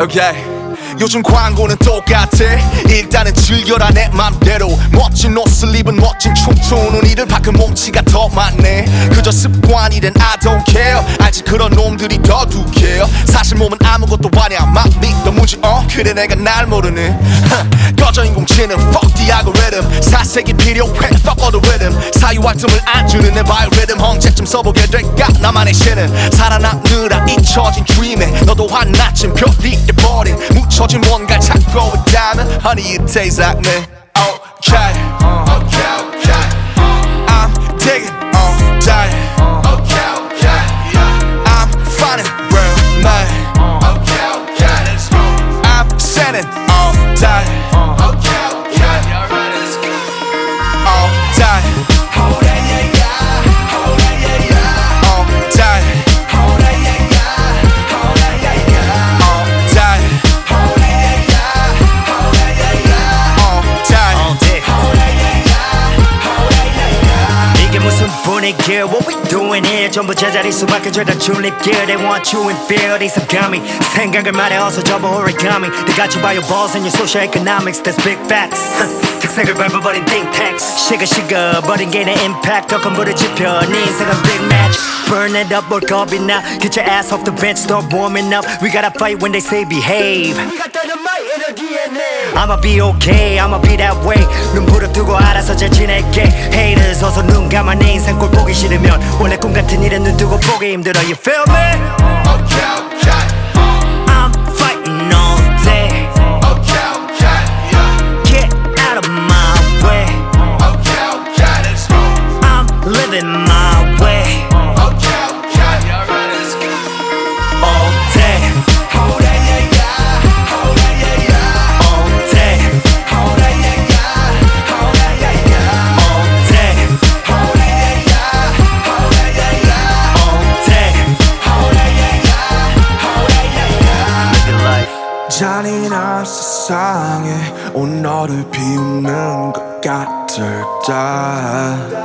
Okay. 요즘 광고는 똑같아. 일단은 즐겨라 내 맘대로. 멋진 옷을 입은 멋진 춤추는 이들 밖은 몸치가 더 많네. 그저 습관이된 I don't care. 알지 그런 놈들이 더 두께요. 사실 몸은 아무것도 아냐 막 믿어무지 그래 내가 날 모르는 꺼져 인공지능 fuck the algorithm. 사색이 필요해 fuck all the rhythm. 사유할 틈을 안 주는 내 바이오리듬. 언제쯤 써보게 될까 나만의 시는. 살아남느라 잊혀진 dream에 너도 한낱쯤 별이 돼버린 묻혀진 뭔가를 찾고 있다면 Honey it tastes like me. Okay, okay, okay. I'm digging all day. Okay, okay, yeah. I'm finding real me. Okay, okay, let's go. I'm sinning all day. Okay, okay, let's go. All day. All day, yeah, yeah. All day, yeah, yeah. All day. All day, yeah, yeah. All day, yeah, yeah. All day. All day, yeah, yeah. All day, yeah, yeah. All day. All day. All day, yeah, yeah. All day, yeah, yeah. 이게 무슨 분위기야 what we doing here 전부 제자리 수밖에 죄다 줄립길 They want you in fear 이 습감이 생각을 말해 어서 접어 origami They got you by your balls and your social economics That's big facts 특색을 밟아버린 think tanks 식어버린 개인의 impact 더 큰 불을 지펴 네 인생은 big match Burn it up 뭘 겁이 나 Get your ass off the bench start warming up We gotta fight when they say behave We got dynamite in our DNA I'ma be okay I'ma be that way 눈 부릅뜨고 알아서 잘 지낼게 Haters 어서 눈 감아 내 인생 꼴 보기 싫으면 원래 꿈 같은 일에 눈 뜨고 보기 힘들어 You feel me? Okay, okay. I'm fighting all day Okay, okay, yeah. Get out of my way Okay, okay, let's go. I'm living my way Okay, okay, let's go. all day All day, yeah, yeah. All day, yeah, yeah. all day All day, yeah, yeah. All day, yeah, yeah. all day All day, yeah, yeah. All day, yeah, yeah. all day All day, yeah, yeah. All day, yeah, yeah. Live your life 잔인한 세상에 온 너를 비우는 것 같을 때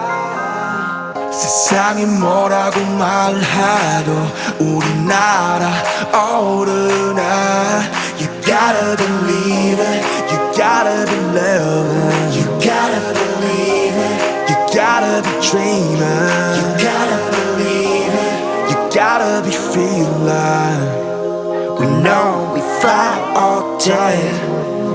세상이 뭐라고 말해도 우리나라 오르나 You gotta believe it You gotta believe it You gotta believe it You gotta be dreaming You gotta believe it You gotta be feeling We know we fight all day